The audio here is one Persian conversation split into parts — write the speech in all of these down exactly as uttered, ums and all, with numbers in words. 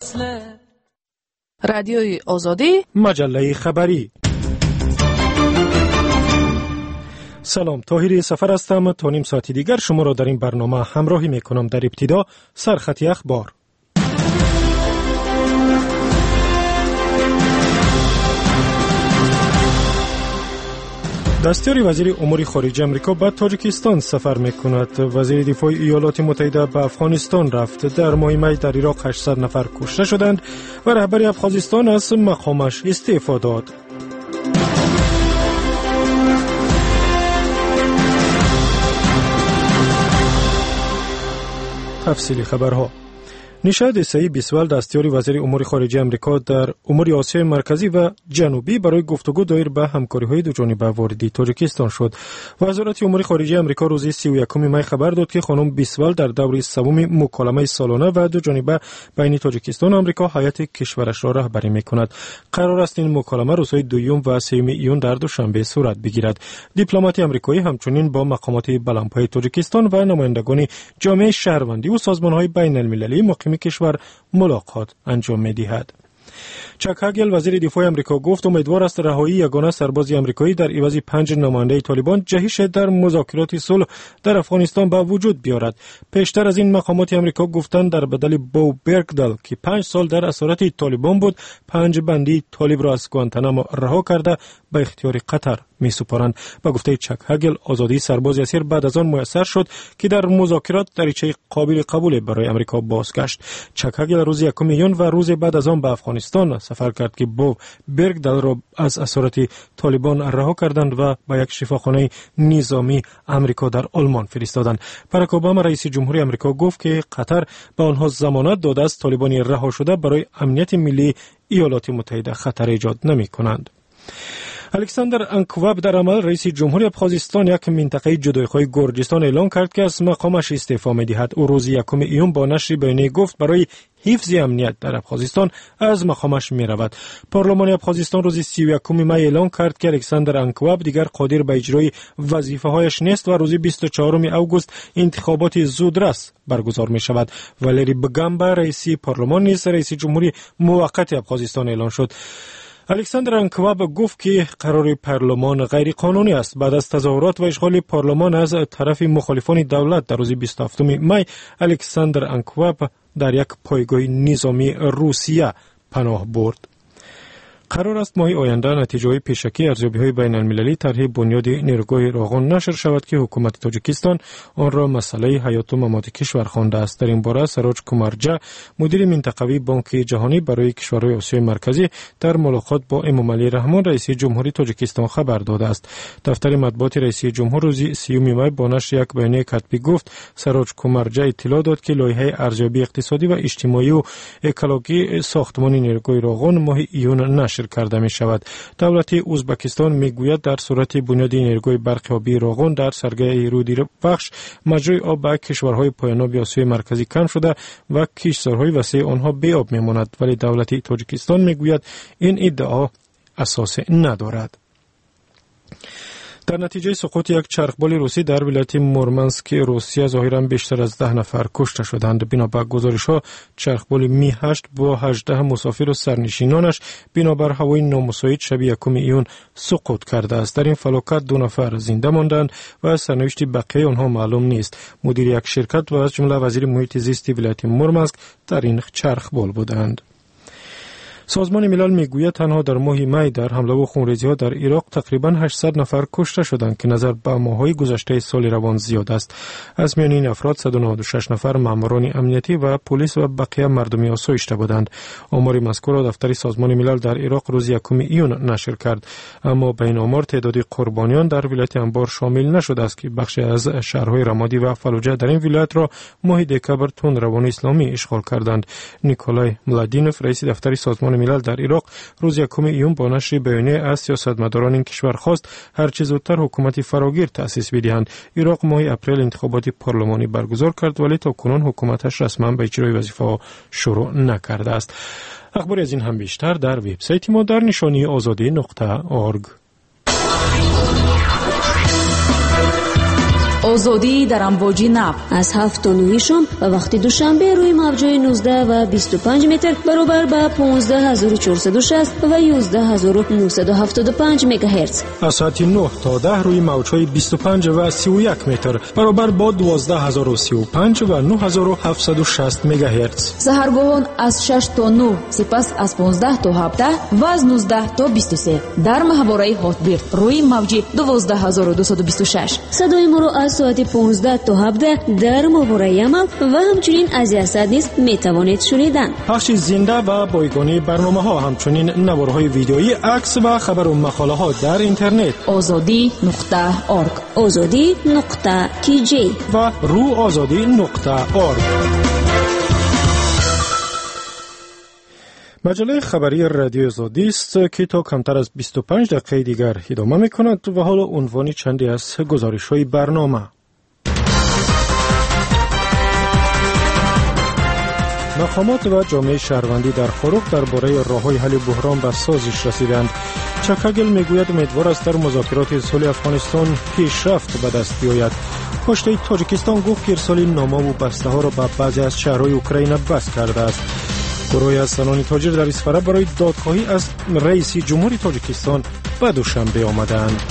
فاصله. رادیوی آزادی، مجله خبری. سلام، طاهری سفر هستم. تا نیم ساعتی دیگر شما را در این برنامه همراهی میکنم. در ابتدا سرخط اخبار. دستیار وزیر امور خارجه امریکا به تاجیکستان سفر میکند. وزیر دفاع ایالات متحده به افغانستان رفت. در ماه می در عراق هشتصد نفر کشته شدند و رهبر افغانستان از مقامش استعفا داد. تفصیل خبرها. نشاد عیسی بیسوال دستیار وزیر امور خارجه امریکا در امور آسیای مرکزی و جنوبی برای گفتگو دایر به همکاری‌های دوجانبه وارد تاجیکستان شد. وزارت امور خارجه امریکا روز سی و یکم می خبر داد که خانم بیسوال در دوره سوم مکالمه سالانه و دوجانبه بین تاجیکستان و امریکا هیئت کشورش را رهبری می‌کند. قرار است این مکالمه روزهای دوم و سوم ایون در دوشنبه صورت بگیرد. دیپلمات آمریکایی همچنین با مقامات بلندپایه تاجیکستان و نمایندگان جامعه شهروندی و سازمان‌های بین‌المللی مقیم کشور ملاقات انجام می‌دهد. چک هاگل وزیر دفاع آمریکا گفت امیدوار است رهایی یگانه سرباز آمریکایی در عوض پنج نماینده طالبان جهش در مذاکرات صلح در افغانستان به وجود بیارد. پیشتر از این مقامات آمریکا گفتند در بدل بو برگدال که پنج سال در اسارت طالبان بود، پنج بندی طالب را از گوانتانامو رها کرده به اختیار قطر می سپارند. با گفته چک هاگل آزادی سرباز اسیر بعد از آن میسر شد که در مذاکرات دریچه قابل قبول برای آمریکا بازگشت. چک هاگل روز یکم ایون و روز بعد از آن به افغانستان سفر کرد که بو برگدال را از اسارت طالبان رها کردند و به یک شفاخانه نظامی آمریکا در آلمان فرستادند. باراک اوباما رئیس جمهوری آمریکا گفت که قطر به آنها ضمانت داده است طالبان رها شده برای امنیت ملی ایالات متحده خطر ایجاد نمی کنند. الکساندر انکواب در عمل رئیس جمهوری ابخازستان یک منطقه جدایی‌خواه گرجستان اعلان کرد که از مقامش استعفا می‌دهد. او روز یکم ایون با نشر بیانیه گفت برای حفظ امنیت در ابخازستان از مقامش می‌رود. پارلمان ابخازستان روز سی و یکم می اعلان کرد که الکساندر انکواب دیگر قادر به اجرای وظیفه‌هایش نیست و روز بیست و چهارم اوگوست انتخابات زودرس برگزار می‌شود. والری بگامبا رئیس پارلمان نیز رئیس جمهوری موقت ابخازستان اعلان شد. الکساندر انکواب گفت که قرار پارلمان غیر قانونی است. بعد از تظاهرات و اشغال پارلمان از طرف مخالفان دولت در روز بیست و هفتم می الکساندر انکواب در یک پایگاه نظامی روسیه پناه برد. قرار است ماه آینده نتیجه‌های پیشکی ارزیابی‌های بین‌المللی طرح بنیاد نیروگاه راغون نشر شود که حکومت تاجیکستان آن را مسئله حیات و ممات کشور خوانده است. در این باره سراج کومارجا مدیر منطقوی بانک جهانی برای کشورهای آسیای مرکزی در ملاقات با امامعلی رحمان رئیس جمهوری تاجیکستان خبر داده است. دفتر مطبوعات رئیس جمهور روز سیوم می با نشر یک بیانیه کتبی گفت سراج کومارجا اطلاع داد که لایحه ارزیابی اقتصادی و اجتماعی و اکولوژی ساختمان نیروگاه راغون ماه ایون نشر کرده می شود. دولت ازبکستان می گوید در صورت بنیاد نیروگاه برق آبی راغون در سرگاه رودی بخش مجرای آب به کشورهای پایان‌آب آسیای مرکزی کم شده و کشتزارهای وسیع آنها بی آب می ماند، ولی دولت تاجیکستان می گوید این ادعا اساس ندارد. در نتیجه سقوط یک چرخبال روسی در ولایت مورمنسک روسیه ظاهراً بیشتر از ده نفر کشته شدند. بنابر گزارش‌ها چرخبال می هشت با هجده مسافر و سرنشینانش بنابر هوای نامساعد شب یکم ایون سقوط کرده است. در این فلاکت دو نفر زنده ماندند و سرنوشت بقیه آنها معلوم نیست. مدیر یک شرکت و از جمله وزیر محیط زیست ولایت مورمنسک در این چرخبال بودند. سازمان ملل میگوید تنها در ماه می در حمله و خونریزی‌ها در عراق تقریباً هشتصد نفر کشته شدند که نظر به ماه‌های گذشته سال روان زیاد است. از میان این افراد صد و نود و شش نفر ماموران امنیتی و پلیس و بقیه مردمی آسایشته بودند. آمار مذکور را دفتر سازمان ملل در عراق روز یکم ایون نشر کرد، اما بین آمار تعداد قربانیان در ولایت انبار شامل نشده است که بخشی از شهرهای رمادی و فلوجه در این ولایت را ماه دکبر تندروان اسلامی اشغال کردند. نیکولای ملادینوف رئیس دفتر سازمان ملل در عراق روز یکم ایون با نشر بیانیه از سیاستمداران این کشور خواست هر چه زودتر حکومت فراگیر تأسیس بدهند. عراق ماه اپریل انتخابات پارلمانی برگزار کرد ولی تا کنون حکومتش رسما به اجرای وظیفه‌ها شروع نکرده است. اخباری از این هم بیشتر در وبسایت ما در نشانی آزادی نقطه اورگ. آزادی در امواج نو از هفت تا نه شام و وقت دوشنبه روی موج‌های نوزده و بیست و پنج متر برابر با پانزده هزار و چهارصد و شصت و یازده هزار و نهصد و هفتاد و پنج مگاهرتز. از ساعت نه تا ده روی موج‌های بیست و پنج و سی و یک متر برابر با دوازده هزار و سی و پنج و نه هزار و هفتصد و شصت مگاهرتز. سحرگاهان از شش تا نه، سپس از پانزده تا هفده و از نوزده تا بیست و سه در ماهواره هاتبیرد روی موج دوازده هزار و دویست و بیست و شش. صدای ما را از ساعت پانزده تا هفده در ماهواره یمن و همچنین از یزد نیز میتوانید شنیدن. پخش زنده و بایگانی برنامه‌ها، همچنین نوارهای ویدئویی، عکس و خبر و مقاله‌ها در اینترنت آزادی نقطه اورگ آزادی نقطه کی جی و رو آزادی نقطه اورگ. مجله خبری رادیو آزادی است که تا کمتر از بیست و پنج دقیقه دیگر ادامه می‌کند و حالا عنوان چندی از گزارش‌های برنامه. مقامات و جامعه شهروندی در خروق درباره راه‌های حل بحران به سازش رسیدند. چکاگل میگوید امیدوار است در مذاکرات صلح افغانستان پیشرفت به دست بیاید. پشت تاجیکستان گفت که ارسال نامه و بسته‌ها را به بعضی از شهرهای اوکراین بس کرده است. گروهی از زنان تاجر در اصفهان برای دادخواهی از رئیس جمهوری تاجیکستان به دوشنبه آمدند.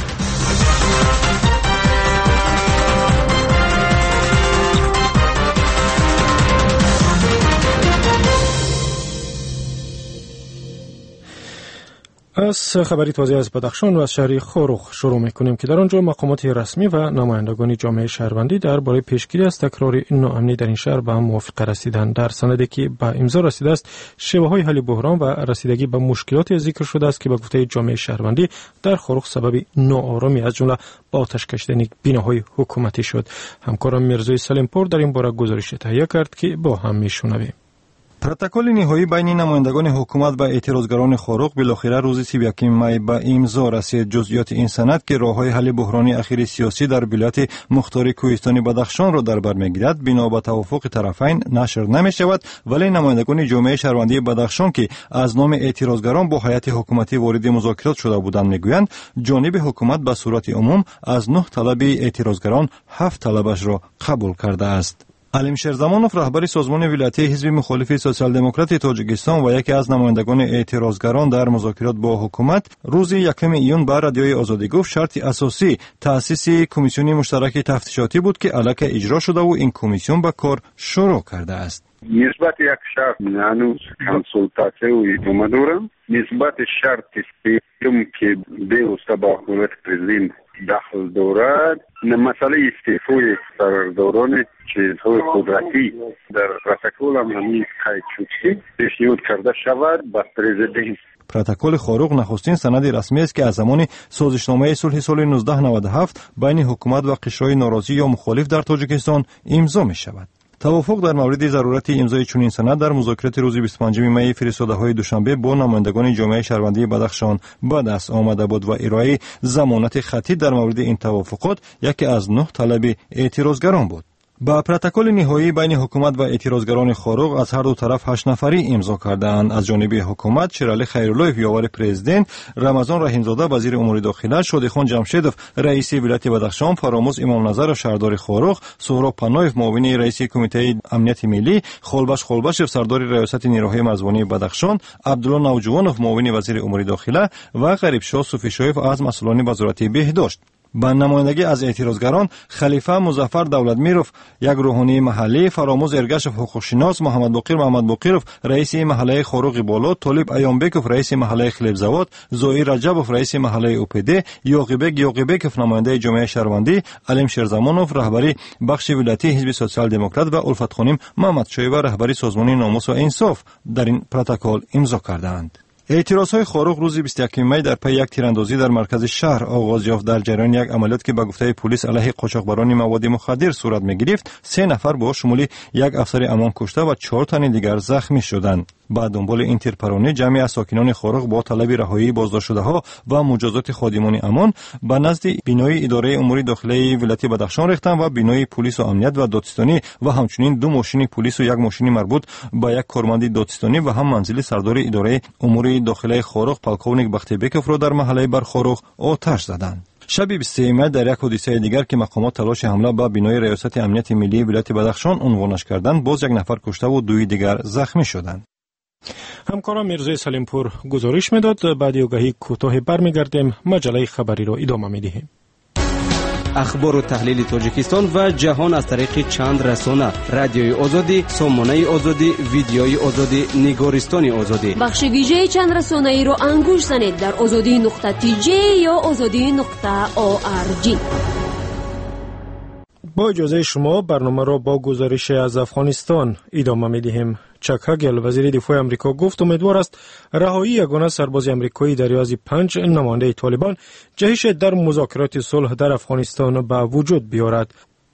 از خبری تازه از بدخشان و از شهر خروخ شروع می‌کنیم که در آنجا مقامات رسمی و نمایندگان جامعه شهروندی درباره پیشگیری از تکرار ناامنی در این شهر به هم موافقه رسیدند. در سندی که به امضا رسیده است، شیوه‌های حل بحران و رسیدگی به مشکلات ذکر شده است که به گفته جامعه شهروندی در خروخ سبب ناآرامی از جمله با آتش کشیدن بناهای حکومتی شد. همکارم میرزای سلیمپور در این باره گزارش تهیه کرد که با هم میشنویم. پروتکل نهایی بین نمایندگان حکومت و اعتراضگران خروق بالاخره روز سی و یکم می به امضا رسید. جزئیات این سند که راههای حل بحرانی اخیر سیاسی در ولایت مختار کوهستانی بدخشان را در بر میگیرد، بنا به توافق طرفین نشر نمی شود، ولی نمایندگان جامعه شهروندی بدخشان که از نام اعتراضگران با هیئت حکومتی وارد مذاکرات شده بودند میگویند جانب حکومت به صورت عموم از نه طلب اعتراضگران هفت طلبش را قبول کرده است. علیم شیرزمانوف رهبر سازمان ولایتی حزب مخالف سوسیال دموکرات تاجیکستان و یکی از نمایندگان اعتراضگران در مذاکرات با حکومت روز یکم ایون به رادیوی آزادی گفت شرط اساسی تأسیس کمیسیون مشترک تفتیشاتی بود که الکی اجرا شده و این کمیسیون به کار شروع کرده است. نسبت یک شرط هنوز کنسولتاسیون و ادامه دارم. نسبت شرط سیوم که بیوسته با حکومت پرزیدنت دخل دارد، مسئله استعفای سرداران چیزهای قدرتی در پروتکل هم همین قید شد که پیشنهاد کرده شود به پرزیدنت. پروتکل خروق نخستین سند رسمی است که از زمان سازشنامه صلح سال نوزده نود و هفت بین حکومت و قشرهای ناراضی یا مخالف در تاجیکستان امضا می شود. توافق در مورد ضرورت امضای چنین سند در مذاکرات روز بیست و پنجم می فرستاده‌های دوشنبه با نمایندگان جامعه شهروندی بدخشان به دست آمده بود و ارائه ضمانت خطی در مورد این توافقات یکی از نه طلب اعتراضگران بود. با پروتکل نهایی بین حکومت و اعتراضگران خروق از هر دو طرف هشت نفری امضا کردند. از جانب حکومت شیرعلی خیرالله یاور پرزیدنت، رمضان رحیمزاده وزیر امور داخله، شادیخان جمشیدوف رئیس ولایت بدخشان، فراموز امام نظر شهردار خروق، سهراب پناهیف معاون رئیس کمیته امنیت ملی، خولبش خولبشیف سردار ریاست نیروهای مرزبانی بدخشان، عبدالله نوجوانوف معاون وزیر امور داخله و غریبشاه صوفیشایف از مسئولان وزارت بهداشت. با نمایندگی از اعتراضگران خلیفه مظفر دولتمیروف یک روحانی محلی، فراموز ارگشف حقوقشناس، محمد باقر محمد باقروف رئیس محله خروق بالا، طالب ایامبکوف رئیس محله خلیبزاد، زوئی رجبوف رئیس محله اوپیده، یوقیبک یوقیبکوف نماینده جامعه شهروندی، علیم شیرزمانوف رهبری بخش ولایتی حزب سوسیال دموکرات و الفت خانم محمد شایب رهبری سازمان ناموس و انصاف در این پروتکل امضا کردند. اعتراضهای خروق روز بیست و یکم می در پی یک تیراندازی در مرکز شهر آغاز یافت. در جریان یک عملیات که به گفته پلیس علیه قاچاقبران مواد مخدر صورت می‌گرفت، سه نفر با شمول یک افسر امان کشته و چهار تن دیگر زخمی شدند. بعد دنبال این تیرپرانی جمعی از ساکنان خروق با طلب رهایی بازداشت شده‌ها و مجازات خادمان امان به نزد بینای اداره امور داخلی ولایت بدخشان ریختند و بینای پلیس و امنیت و دادستانی و همچنین دو ماشین پلیس و یک ماشین مربوط به یک کارمند دادستانی و هم منزل سردار اداره امور داخلی خروق پالکونیک بختیبکوف را در محله برخروق آتش زدند. شب بیست و سوم می در یک حادثه دیگر که مقامات تلاش حمله به بنای ریاست امنیت ملی ولایت بدخشان عنوانش کردند، باز یک نفر کشته و دوی دیگر زخمی شدند. همکارم میرزای سلیمپور گزارش میداد. بعد آگهی کوتاه برمیگردیم، مجله خبری را ادامه میدهیم. اخبار و تحلیل تاجیکستان و جهان از طریق چند رسانه: رادیوی آزادی، سامانه آزادی، ویدیوی آزادی، نگارستان آزادی. بخش ویژه چند رسانه ای را انگوش زنید در آزادی نقطه تی جی یا آزادی نقطه او آر جی. با اجازه شما برنامه را با گزارش از افغانستان ادامه می‌دهیم. چک هگل وزیر دفاع امریکا گفت امیدوار است رهایی یگانه سرباز امریکایی در ریاض پنج نماینده طالبان جهش در مذاکرات صلح در افغانستان به وجود بیاورد.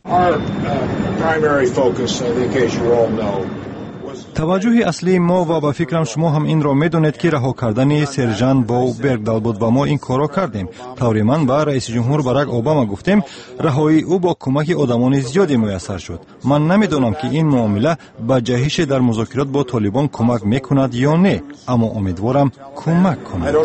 توجه اصلی ما و به فکرم شما هم این را میدونید که رها کردن سرژانت باو برگدال بود و ما این کارا کردیم. طوری من با رئیس جمهور باراک اوباما گفتیم رهایی او با کمک آدمان زیادی میسر شد. من نمیدونم که این معامله به جهش در مذاکرات با طالبان کمک میکند یا نه، اما امیدوارم کمک کند.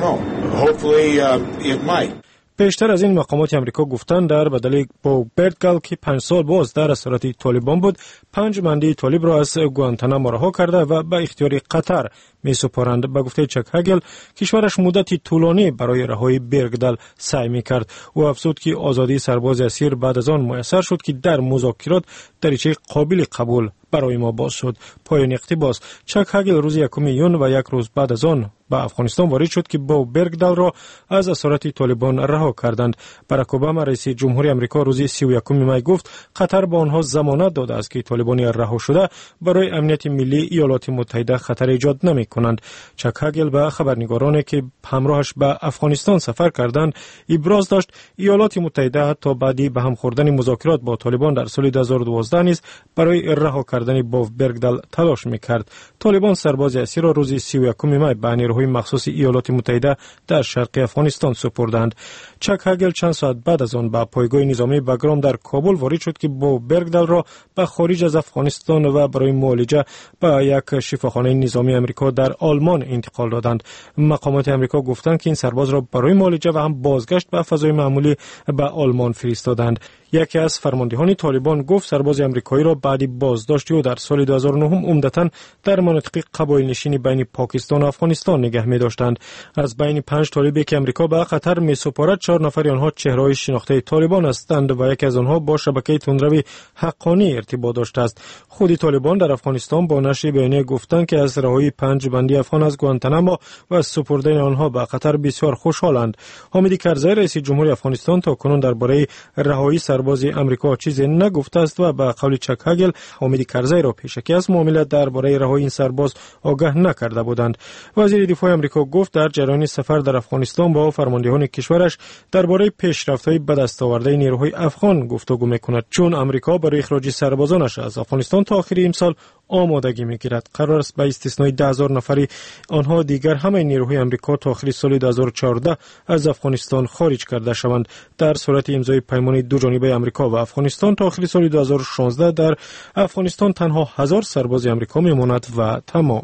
پیشتر از این مقامات امریکا گفتند در بدل با برگدال که پنج سال باز در اسارت طالبان بود، پنج بندی طالب را از گوانتانامو رها کرده و به اختیار قطر می سپارند. به گفته چک هگل کشورش مدتی طولانی برای رهایی برگدال سعی می کرد و افزود که آزادی سرباز اسیر بعد از آن میسر شد که در مذاکرات دریچه قابل قبول برای ما باز شد. پایان اقتباس. چک هگل روز یکم یون و یک روز بعد از آن به افغانستان وارد شد که با برگدال را از اسارت طالبان رها کردند. باراک اوباما رئیس جمهوری آمریکا روز سی و یکم می گفت قطر به آنها ضمانت داده است که طالبان رها شده برای امنیت ملی ایالات متحده خطر ایجاد نمی کنند. چک هگل به خبرنگارانی که همراهش به افغانستان سفر کردند ابراز داشت ایالات متحده حتی بعدی به هم خوردن مذاکرات با طالبان در سال دو هزار و دوازده نیز برای رها کردن باو برگدال تلاش میکرد. طالبان سرباز اسیر را روز سی و یکم می به نیروهای مخصوص ایالات متحده در شرق افغانستان سپردند. چک هگل چند ساعت بعد از آن به پایگاه نظامی باگرام در کابل وارد شد که باو برگدال را به خارج از افغانستان و برای معالجه به یک شفاخانه نظامی امریکا در آلمان انتقال دادند. مقامات امریکا گفتند که این سرباز را برای معالجه و هم بازگشت به فضای معمولی به آلمان فرستادند. یکی از فرماندهان طالبان گفت سرباز امریکایی را بعد بازداشت او در سال دو هزار و نه عمدتاً در مناطق قبایل نشین بین پاکستان و افغانستان نگه می داشتند. از بین پنج طالبی که امریکا به قطر می سپارد چهار نفر آنها چهره‌های شناخته طالبان هستند و یکی از آنها با شبکه تندروی حقانی ارتباط داشته است. خود طالبان در افغانستان با نشر بیانیه گفتند که از رهایی پنج بندی افغان از گوانتانامو و از سپردن آنها به قطر بسیار خوشحالند. حامد کرزی رئیس جمهوری افغانستان تاکنون درباره رهایی سرباز امریکا چیزی نگفته است و به قول چک هگل حامد کرزی را پیشکی از معامله درباره رهایی این سرباز آگاه نکرده بودند. وزیر دفاع امریکا گفت در جریان سفر در افغانستان با فرماندهان کشورش درباره پیشرفت‌های به دست آورده نیروهای افغان گفتگو می‌کند، چون امریکا برای اخراج سربازانش از افغانستان تا آخر امسال آمادگی می‌گیرد. قرار است به استثنای ده هزار نفری آنها دیگر همه نیروهای امریکا تا آخر سال دو هزار و چهارده از افغانستان خارج کرده شوند. در صورت امضای پیمان دو جانبه امریکا و افغانستان تا آخر سال دو هزار و شانزده در افغانستان تنها هزار سرباز امریکا میماند و تمام.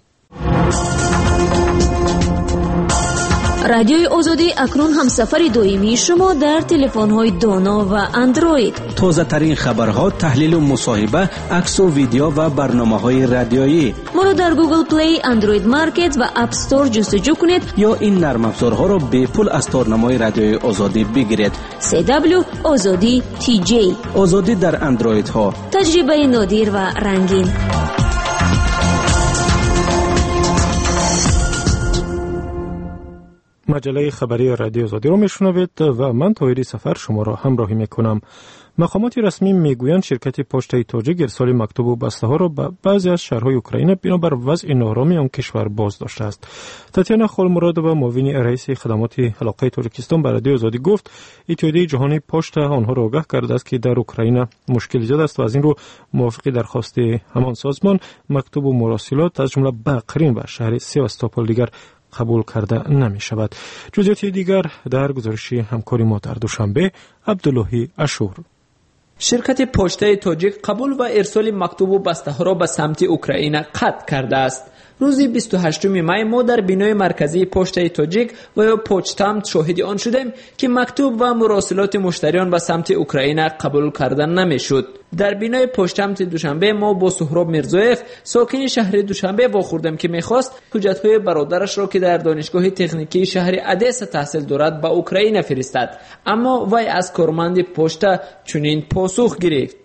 رادیوی آزادی اکنون هم سفر دائمی شما در تلفن‌های دانا و اندروید. تازه ترین خبرها، تحلیل و مصاحبه، عکس و ویدیو و برنامه‌های رادیویی. ما را در گوگل پلی، اندروید مارکت و اپ استور جستجو کنید یا این نرم افزارها را به پول از تارنمای رادیوی آزادی بگیرید. سی دبلیو آزادی تی جی. آزادی در اندروید ها. تجربه نادر و رنگین. مجله خبری رادیو آزادی رو میشنوید و من طاهری سفر شما را همراهی میکنم. مقامات رسمی میگویند شرکت پشت تاجیک ارسال مکتوب و بسته ها را به بعضی از شهرهای اوکراین بنابر وضع نارامی آن کشور باز داشته است. تاتیانا خولمراد و معاون رئیس خدمات علاقه تاجیکستان به رادیو آزادی گفت اتحادیه جهانی پشت آنها را آگاه کرده است که در اوکراین مشکل زیاد است و از این رو موافق درخواست همان سازمان مکتوب و مراسلات از جمله بقرین و شهر سیواستوپول دیگر قبول کرده نمی شود. جزئیات دیگر در گزارش همکاری ما در دوشنبه. عبداللهی اشور. شرکت پشته تاجیک قبول و ارسال مکتوب و بسته ها را به سمت اوکراین قطع کرده است. روز بیست و هشتم می ما در بینای مرکزی پشت تاجیک و یا پوچتام شاهد آن شدیم که مکتوب و مراسلات مشتریان به سمت اوکراین قبول کردن نمیشد. در بینای پشتم دوشنبه ما با سهراب میرزایف ساکن شهر دوشنبه واخوردیم که میخواست حجت‌های برادرش را که در دانشگاه تکنیکی شهر ادسا تحصیل دارد به اوکراین فرستد، اما وی از کارمند پشت چنین پاسخ گرفت: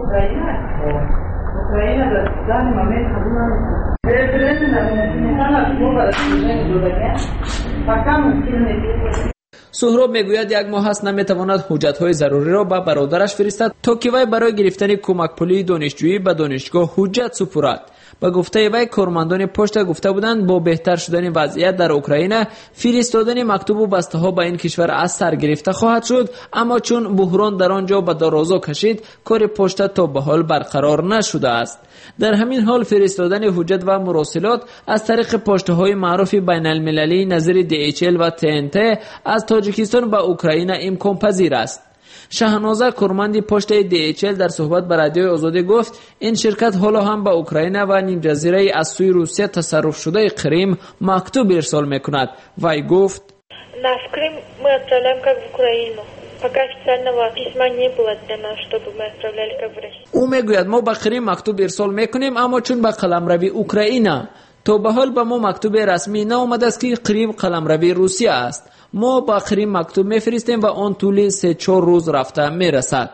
سهراب میگوید یک ماه است نمیتواند حجت‌های ضروری را به برادرش فرستد تا که وی برای گرفتن کمک پولی دانشجویی به دانشگاه حجت سپرد. با گفته وی کارمندان پشت گفته بودند با بهتر شدن وضعیت در اوکراین فرستادن مکتوب و بسته ها به این کشور از سر گرفته خواهد شد، اما چون بحران در آنجا به درازا کشید کار پشت تا به حال برقرار نشده است. در همین حال فرستادن حجت و مراسلات از طریق پشته های معروف بین المللی نظیر دی اچ ال و تی ان تی از تاجیکستان به اوکراین امکان پذیر است. شهنازه کارمند پشت دی اچ ال در صحبت با رادیوی آزادی گفت این شرکت حالا هم به اوکراین و نیم جزیره از سوی روسیه تصرف شده کریم مکتوب ارسال میکند. وی گفت: На в Крым мы отправляем как в Украину. Пока официального письма не было для нас, чтобы мы отправляли как в Россию. او میگوید ما به کریم مکتوب ارسال میکنیم، اما چون به قلمروی اوکراین تا به حال به ما مکتوب رسمی نامده است که کریم قلمروی روسیه است. ما با کریم مکتوب میفرستیم و آن طول سه چهار روز رفته میرسد.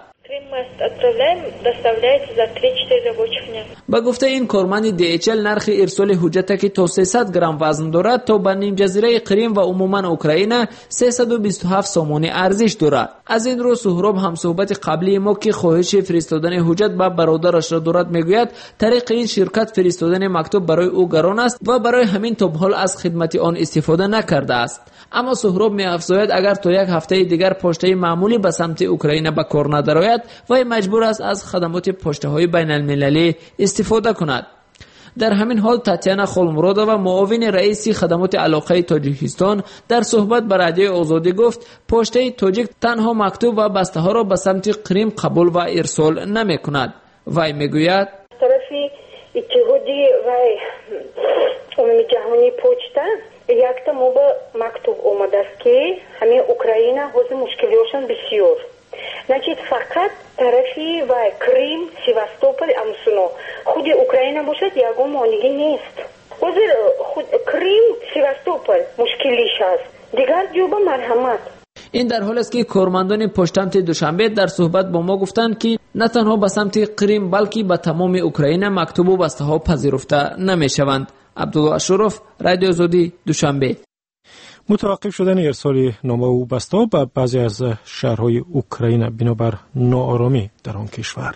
با گفته این کارمند دی اچ ال نرخ ارسال حجت که تا سیصد گرم وزن دارد تا به نیم جزیره کریم و عموما اوکراین سیصد و بیست و هفت سامانی ارزش دارد. از این رو سهراب هم صحبت قبلی ما که خواهش فرستادن حجت به برادرش را دارد میگوید طریق این شرکت فرستادن مکتوب برای او گران است و برای همین تا به حال از خدمت آن استفاده نکرده است. اما سهراب می افزاید اگر تا یک هفته دیگر پشته معمولی به سمت اوکراین به کار ندارد و مجبور است از خدمات پشته های بین المللی استفاده کند. در همین حال تاتیانا خولمرودووا معاون رئیس خدمات علاقه تاجیکستان در صحبت با رادیوی آزادی گفت پشته تاجیک تنها مکتوب و بسته ها را به سمت کریم قبول و ارسال نمی کند. وی میگوید طرفی اتحادی و عمومی جهانی پشته یک تا موبا مکتوب اومده است که همه اوکراین حوض مشکلیاشون بسیار значит فقط طرفی و کریم سیواستوپل امسونو خود اوکراین باشد یگو مانگی نیست. حوض خود کریم سیواستوپل مشکلیش است دیگر جوبا مرحمت. این در حال است که کارمندان پشتمت دوشنبه در صحبت با ما گفتند که نه تنها به سمت کریم بلکه به تمام اوکراین مکتوب و بسته ها پذیرفته نمی شوند. عبدالله اشرف، رادیو آزادی، دوشنبه. متوقف شدن ارسال نامه و بسته ها به بعضی از شهرهای اوکراین بنابر ناآرامی در آن کشور.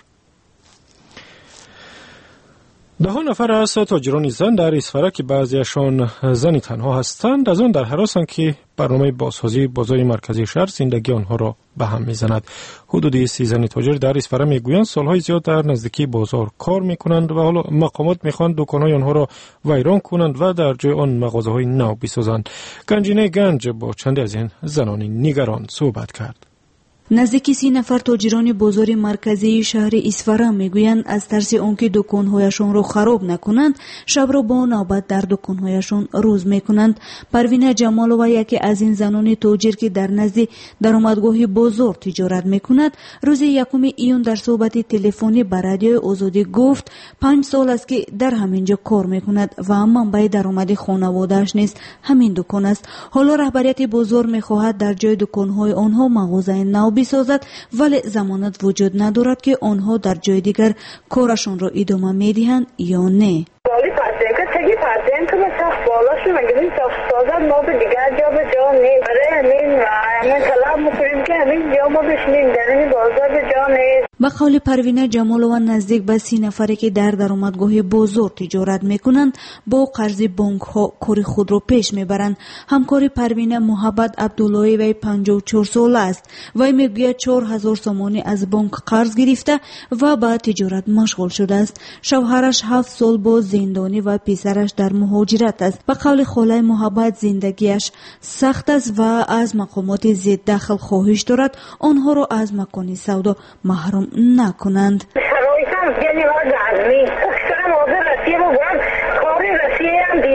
ده ها نفر از تاجران زن در اسفره که بعضیشان زنی تنها هستند از آن در هراسند که برنامه بازسازی بازار مرکزی شهر زندگی آنها را به هم میزند. حدود سی زن تاجر در اسفره میگویند سالهای زیاد در نزدیکی بازار کار میکنند و حالا مقامات میخواند دکانهای آنها را ویران کنند و در جای آن مغازه‌های نو بسازند. گنجینه گنج با چند از این زنان نگران صحبت کرد. نزدیکی سی نفر تاجران بازار مرکزی شهر اسفره میگویند از ترس آنکه دکانهایشان را خراب نکنند شب را با نوبت در دکانهایشان روز میکنند. پروینه جمالووا یکی از این زنان تاجر که در نزد درآمدگاه بازار تجارت میکند روز یکم ایون در صحبت تلفنی با رادیوی آزادی گفت پنج سال است که در همینجا کار میکند و منبع درآمد خانواده‌اش نیست همین دکان است. حالا رهبریت بازار میخواهد در جای دکانهای آنها مغازه نو بسازد ولی ضمانت وجود ندارد که آنها در جای دیگر کارشان را ادامه میدهند یا نه. ولی پرسنکه تگی پرسنکه به سخت بالاشون مگه سخت سازد ما به دیگر جا به جا نیست. برای همین همین طلب میکنیم که همین جا ما بشنیم در این بازار به جا نیست. به قول پروینه جمالووا نزدیک به سی نفری که در درآمدگاه بازار تجارت میکنند با قرض بانک ها کار خود را پیش میبرند. همکار پروینه محبت عبداللهی وی پنجاه و چهار ساله است. وی میگوید چهار هزار سامانی از بانک قرض گرفته و به تجارت مشغول شده است. شوهرش هفت سال با زندانی و پسرش در مهاجرت است. به قول خاله محبت زندگیش سخت است و از مقامات ضد دخل خواهش دارد آنها را از مکان سودا محروم نکنند. شرایطم یعنی وضع عزمی اکثر موضوع رسیه و باید کاری رسیه هم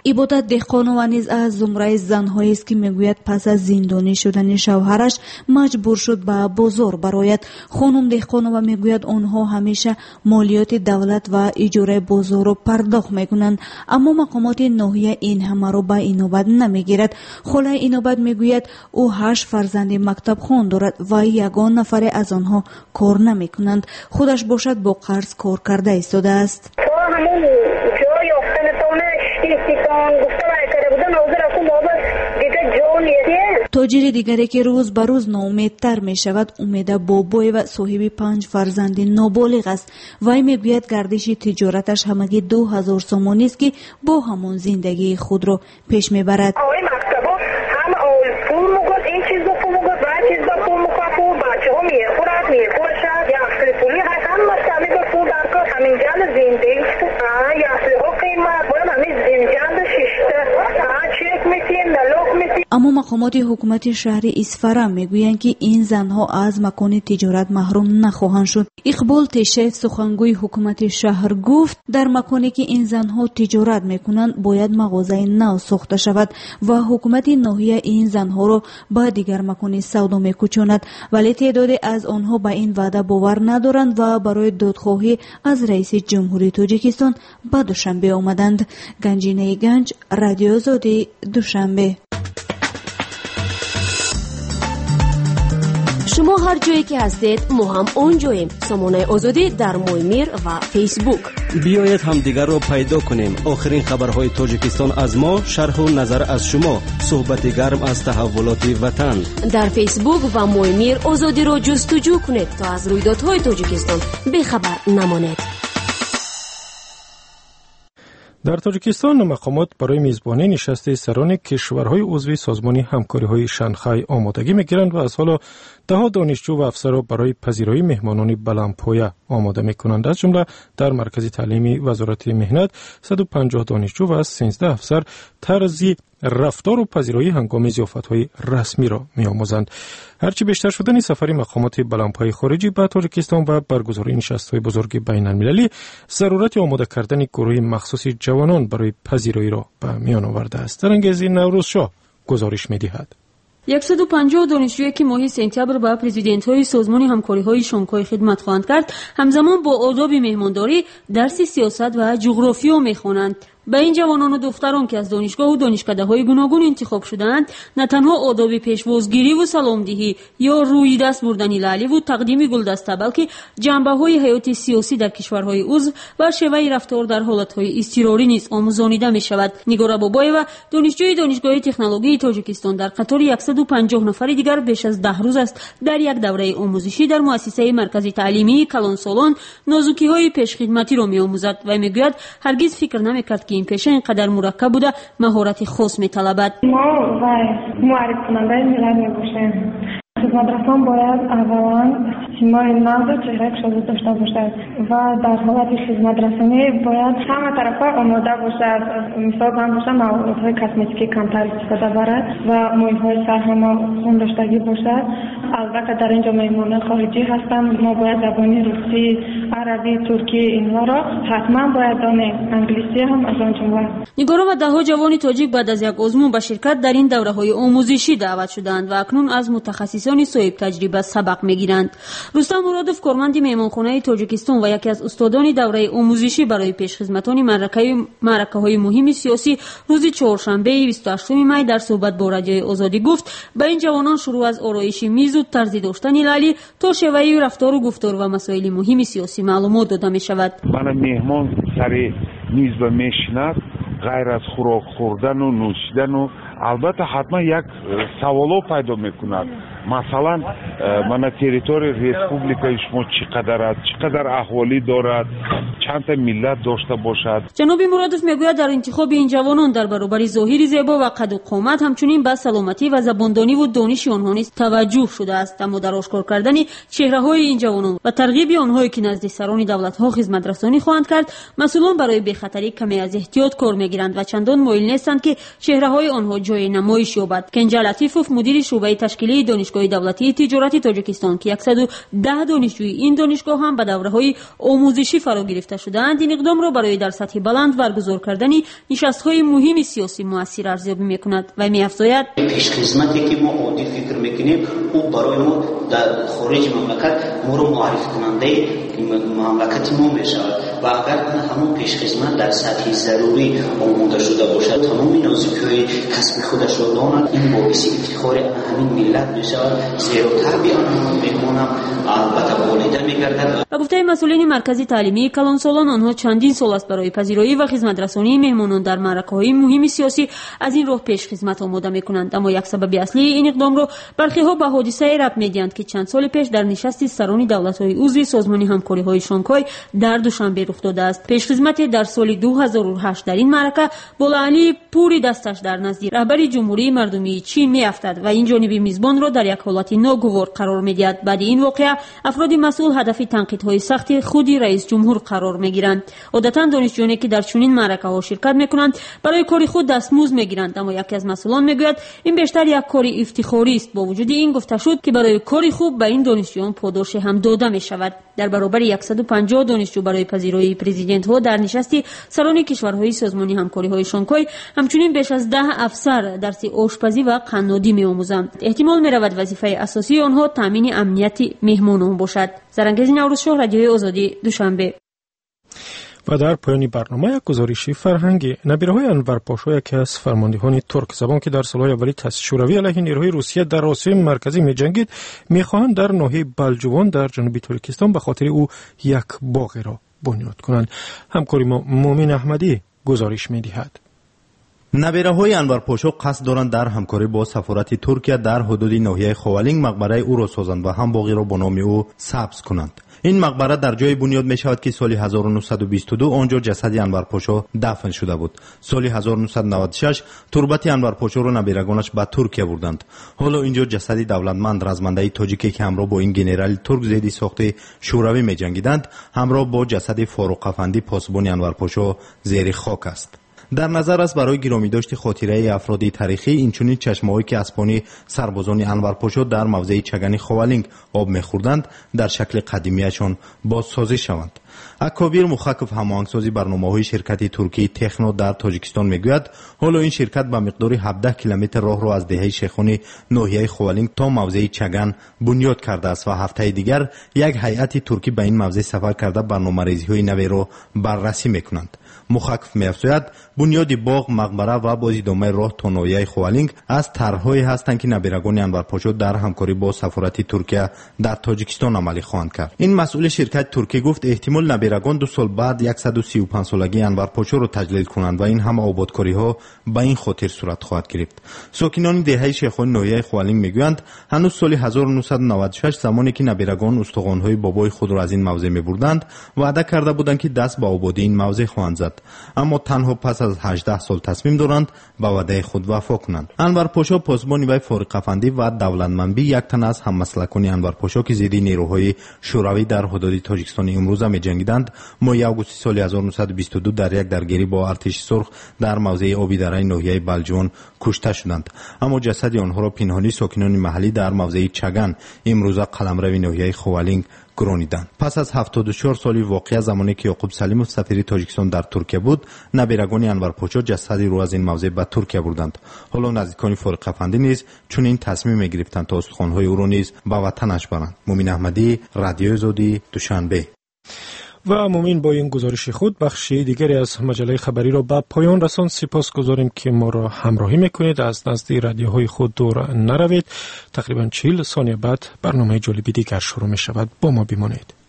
عبادت دهقانова نیز از زمره زن‌هایی است که میگوید پس از زندانی شدن شوهرش مجبور شد به بازار برآید. خانم دهقانова میگوید آنها همیشه مالیات دولت و اجاره بازار را پرداخت میکنند، اما مقامات ناحیه این همه را به اینابت نمیگیرد. خاله اینابت میگوید او هشت فرزند مکتب خوان دارد و یگان نفر از آنها کار نمیکنند. خودش باشد با قرض کار کرده ایستاده است. تاجر دیگری که روز به روز ناامیدتر می شود امید بابوی و صاحب پنج فرزند نابالغ است. وی میگوید گردش تجارتش همگی دو هزار سومانی است که با همون زندگی خود را پیش میبرد. اما مقامات حکومت شهر اصفهان میگویند که این زنها از مکان تجارت محروم نخواهند شد. اقبال تشیف سخنگوی حکومت شهر گفت در مکانی که این زنها تجارت میکنند باید مغازه نو ساخته شود و حکومت ناحیه این زنها را به دیگر مکان سودا میکوچاند، ولی تعدادی از آنها به این وعده باور ندارند و برای دادخواهی از رئیس جمهوری تاجیکستان به دوشنبه آمدند. گنجینه گنج، رادیو آزادی، دوشنبه. شما هر جایی که هستید ما هم اونجاییم. سامانه آزادی در مویمیر و فیسبوک. بیایید همدیگر را پیدا کنیم. آخرین خبرهای تاجیکستان از ما، شرح و نظر از شما، صحبت گرم از تحولات وطن. در فیسبوک و مویمیر آزادی را جستجو کنید تا از رویدادهای تاجیکستان بیخبر نمانید. در تاجیکستان مقامات برای میزبانی نشست سران کشورهای عضو سازمان همکاری‌های شانگهای آمادگی می‌گیرند و از حالا ده دانشجو و افسرها برای پذیرایی مهمانان بلندپایه آماده می‌کنند. از جمله در مرکز تعلیمی وزارت مهنت صد و پنجاه دانشجو و از سیزده افسر طرز رفتار و پذیرایی هنگام ضیافت‌های رسمی را می‌آموزند. هرچی بیشتر شدن سفر مقامات بلندپایه خارجی به تاجیکستان و برگزاری نشست‌های بزرگ بین‌المللی ضرورت آماده کردن گروه مخصوص جوانان برای پذیرایی را به میان آورده است. درنگزی نوروز شاه گزارش می‌دهد. صد و پنجاه دانشجویی که ماه سپتامبر با پرزیدنت‌های سازمان همکاری‌های شانگهای خدمت خواهند کرد، همزمان با آداب مهمانداری درس سیاست و جغرافیا می‌خوانند. به این جوانان و دختران که از دانشگاه و دانشکده‌های گوناگون انتخاب شدند، نه تنها آداب پیشوازگیری و سلامدهی یا روی دست بردن لعلی و تقدیم گلدسته، بلکه جنبه‌های حیاتی سیاسی در کشورهای عضو و شیوه رفتار در حالت‌های اضطراری نیز آموزانیده می‌شود. نگار بابایeva دانشجوی دانشگاه تکنولوژی تاجیکستان در قطار صد و پنجاه نفر دیگر بیش از ده روز است در یک دوره آموزشی در مؤسسه مرکزی تعلیمی کلانسالان نازکی‌های پیشخدمتی را می‌آموزد و می‌گوید هرگز فکر نمی‌کرد این پیشه اینقدر مرکب بوده مهارت خاص می‌طلبد. ما و معرف کننده ملل می‌باشیم. خدمترسان باید اولا سیمای نو و چهره شده داشته باشد و در حالت خدمترسانی باید همه طرفا آماده باشد. مثال هم باشه موادهای کسمتیکی کمتر استفاده برد و محیط‌های سر هم خون داشتگی باشد. البته در اینجا مهمانان خارجی هستند، ما باید زبان روسی، عربی، ترکی اینها را حتما باید دانیم. انگلیسی هم از آن جمله. نگارا و ده‌ها جوان تاجیک بعد از یک آزمون به شرکت در این دوره‌های آموزشی دعوت شدند و اکنون از متخصصان صاحب تجربه سبق میگیرند. رستم مرادوف کارمند مهمانخانه تاجیکستان و یکی از استادان دوره آموزشی برای پیشخدمتان معرکه معرکه‌های مهم سیاسی روز چهارشنبه بیست و هشتم می در صحبت با رادیوی آزادی گفت به این جوانان شروع از آرایش میز و طرز داشتن لعلی تا شیوه رفتار و گفتار و مسائل مهم سیاسی معلومات داده می شود. من مهمان سر میز و میشیند غیر از خوراک خوردن و نوشیدن و البته حتما یک سوالو پیدا میکند. مثلا من تریتوری ریسپوبلیکای شما چقدر است، چقدر احوالی دارد، چند تا ملت داشته باشد. جناب مرادوف میگوید در انتخاب این جوانان در برابر ظاهری زیبا و قد و قامت همچنین به سلامتی و زباندانی و دانش آنها نیز توجه شده است، اما در آشکار کردن چهره‌های این جوانان و ترغیب آنهایی که نزد سران دولت‌ها خدمت رسانی خواهند کرد، مسئولان برای بی‌خطری کمی از احتیاط کار میگیرند و چندان مایل نیستند که چهره‌های آنها جای نمایش یابد. کنجا لطیفوف مدیر شعبه تشکیلی دانش دانشگاه دولتی تجارت تاجیکستان که صد و ده دانشجوی این دانشگاه هم به دوره‌های آموزشی فرا گرفته شدند، این اقدام را برای در سطح بلند برگزار کردن نشست‌های مهم سیاسی مؤثر ارزیابی می‌کند و می‌افزاید پیشخدمتی که ما عادی فکر می‌کنیم او برای ما در خارج مملکت ما رو معرفی کننده مملکت ما می‌شود و اگر همون پیشخدمت در سطح ضروری آماده شده باشد، تمام نازکی‌های کسب خودش را داند، این باعث افتخار همین ملت می‌شود، زیرا تربیت آنها می‌ماند البته والده می‌گردد. و گفته مسئولین مرکزی تعلیمی کلانسالان آنها چندین سال است برای پذیرایی و خدمت‌رسانی مهمانان در معرکه‌های مهم سیاسی از این راه پیش خدمت آماده می‌کنند. اما یک سبب اصلی این اقدام را برخی‌ها به حادثه ربط می‌دهند که چند سال پیش در نشست سران دولت‌های عضو سازمان همکاری‌های شانگهای در دوشنبه رخ داده است. پیشخدمت در سال دو هزار و هشت در این معرکه با علی پوری دستش در نزد رهبر جمهوری مردمی چین می‌افتد و این جانب میزبان را در یک حالت ناگوار قرار می‌دهد. بعد این واقعه افراد مسئول هدف تنقیدهای سخت خود رئیس جمهور قرار می‌گیرند. عادتاً دانشجویانی که در چنین معرکه‌ها شرکت می‌کنند برای کار خود دستمزد می‌گیرند، اما یکی از مسئولان می‌گوید این بیشتر یک کار افتخاری است. با وجود این گفته شد که برای کار خوب به این دانشجویان پاداش هم داده می‌شود. در برابر صد و پنجاه دانشجو برای پذیرایی پرزیدنت‌ها در نشستی سران کشورهای سازمان همکاری‌های شانگهای همچنین بیش از ده افسر درس آشپزی و قنادی می‌آموزند. احتمال می‌رود وظیفه اساسی آنها تامین امنیت مهمانان باشد. زرنگیز نوروزشاه، رادیوی آزادی، دوشنبه. و در پایان برنامه یک گزارشی فرهنگی، نبیره‌های انور پاشا یکی از فرماندهان ترک زبان که در سال‌های اولی تأسیس شوروی علیه نیروهای روسیه در آسیا مرکزی می‌جنگید، می‌خواهند در ناحیه بلجوان در جنوبی ترکستان به خاطر او یک باغ را بنیاد کنند. همکاری ما مومن احمدی گزارش می‌دهد. نبیره‌های انور پاشا قصد دارند در همکاری با سفارت ترکیه در حدود ناحیه خوالینگ مقبره او را سازند و هم باغی را با نام او سبز کنند. این مقبره در جای بنیاد می شود که سال هزار و نهصد و بیست و دو آنجا جسد انور پاشا دفن شده بود. سال هزار و نهصد و نود و شش تربت انور پاشا را نبیرگانش به ترکیه بردند. حالا اینجا جسد دولتمند رزمنده تاجیکی که همراه با این گنرال ترک ضد ساخت شوروی می جنگیدند، همراه با جسد فاروق افندی پاسبان انور پاشا زیر خاک است. در نظر است برای گرامی داشت خاطره افراد تاریخی اینچنین چشمه‌هایی که اسپانی سربازان انور پاشا در موضع چگن خوالینگ آب می‌خوردند در شکل قدیمیشان بازسازی شوند. اکابیر مخکف هماهنگسازی برنامه‌های شرکت ترکی تکنو در تاجیکستان میگوید حالا این شرکت به مقدار هفده کیلومتر راه را از دهه شیخانی ناحیه خوالینگ تا موضع چگن بنیاد کرده است و هفته دیگر یک هیئت ترکی به این موضع سفر کرده برنامه‌ریزی‌های نوی را بررسی می‌کنند. مخکف می‌افزاید بنیاد باغ، مقبره و بازدیدامه راه تا ناحیه خوالینگ از طرح‌هایی هستند که نبیرگان انور پاشا در همکاری با سفارت ترکیه در تاجیکستان عملی خواهند کرد. این مسئول شرکت ترکی گفت احتمال نبیرگان دو سال بعد صد و سی و پنج سالگی انور پاشا را تجلیل کنند و این هم آبادکاری‌ها به این خاطر صورت خواهد گرفت. ساکنان دهه شیخان ناحیه خوالینگ میگویند هنوز سال هزار و نهصد و نود و شش زمانی که نبیرگان استخوان‌های بابای خود را از این موضع می‌بردند وعده کرده بودند که دست به آبادی این موضع خواهند زد، اما تنها پس از هجده سال تصمیم دارند به وعده خود وفا کنند. انور پاشا پاسبان وی فاروق افندی و دولتمندی یک تن از هممسلکان انور پاشا که زیر نیروهای شوروی در حدود تاجیکستان امروزه می‌جنگیدند ماه آگوست سال هزار و نهصد و بیست و دو در یک درگیری با ارتش سرخ در موضع آبی دره ناحیه بلجوان کشته شدند، اما جسد آنها را پنهانی ساکنان محلی در موضع چگن امروزه قلمرو ناحیه خوالینگ گرانیدند. پس از هفتاد و چهار سالی واقعه زمانی که یعقوب سلیموف سفیر تاجیکستان در ترکیه بود، نبیرگان انور پاشا جسدی را از این موضع به ترکیه بردند. حالا نزدیکان فاروق افندی نیز چون این تصمیم می‌گرفتند تا استخوان‌های او را نیز به وطنش برند. مومن احمدی، رادیو آزادی، دوشنبه. و مومن با این گزارش خود بخشی دیگری از مجله خبری را به پایان رساند. سپاس گذاریم که ما را همراهی میکنید. از نزد رادیوهای خود دور نروید. تقریبا چهل ثانیه بعد برنامه جالبی دیگر شروع می شود. با ما بمانید.